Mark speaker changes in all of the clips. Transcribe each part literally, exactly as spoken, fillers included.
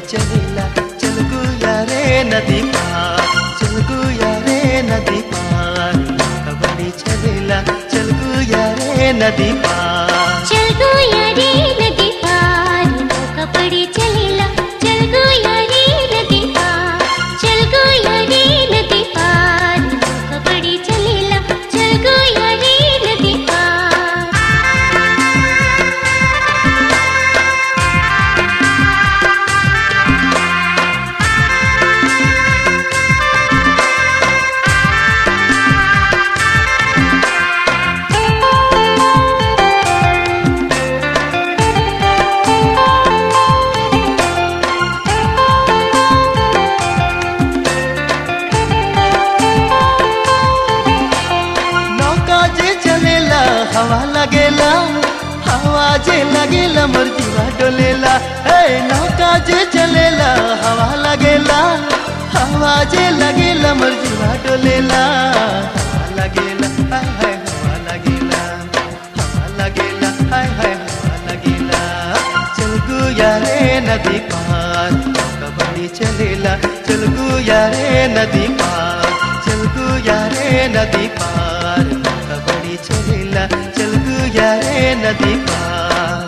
Speaker 1: चलेला चल गुया रे नदी पार, चल गुया रे नदी पार, कबड्डी चलेला चल गुया रे नदी पार,
Speaker 2: चल गुया रे नदी पार, कबड्डी चलेला चल गुया रे नदी पार, चल गुया रे नदी पार, कबड्डी चलेला चल गुया रे नदी पार।
Speaker 1: हवा लगेला हवा जे लगेला मोर जीवा डोलेला, हे नौका जे चलेला हवा लगेला हवा जे लगेला मोर जीवा डोलेला, हवा लगेला हाय हाय हवा लगेला, हवा लगेला हाय हाय हवा लगेला, चल गुया रे नदी पार, कबड्डी चलेला चल गुया रे नदी पार, चल गुया रे नदी पार, कबड्डी चलेला चल गुया रे नदी पार।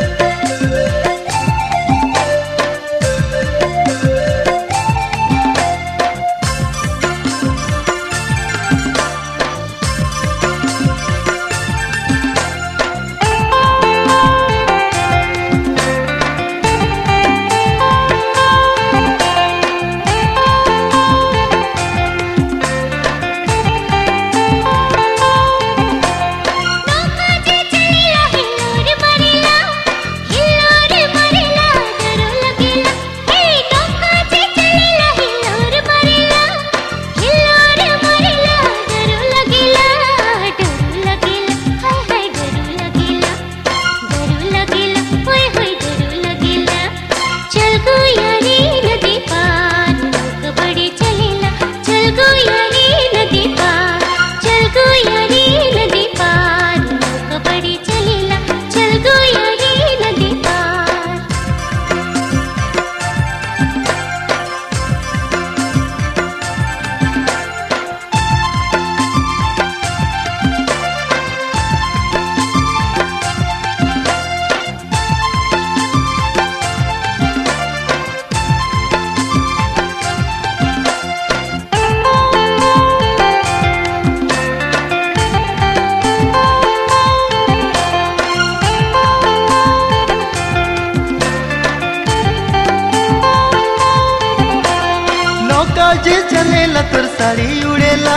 Speaker 1: जे चलेला तोर साड़ी उड़ेला,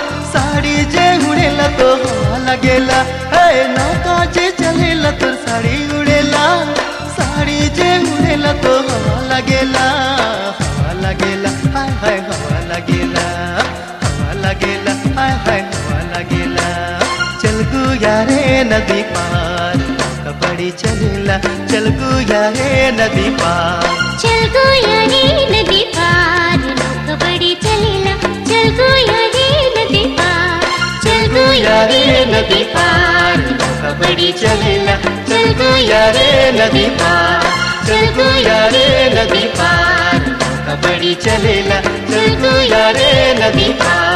Speaker 1: साड़ी जे उड़ेला तो हवा लगेला, हे नौका जे चलेला तोर साड़ी उड़ेला, साड़ी जे उड़ेला तो हवा लगेला, हवा लगेला हाय हाय हवा लगेला, हवा लगेला हाय हाय हवा लगेला, चल गुया रे नदी पार, कबड्डी चलेला चल गुया रे नदी पार,
Speaker 2: चल गुया रे नदी पार, कबड्डी चलेला चल गुया रे नदी पार, चल गुया रे नदी पार, कबड्डी चलेला चल गुया रे नदी पार, चल गुया रे नदी पार, कबड्डी चलेला चल गुया रे नदी पार।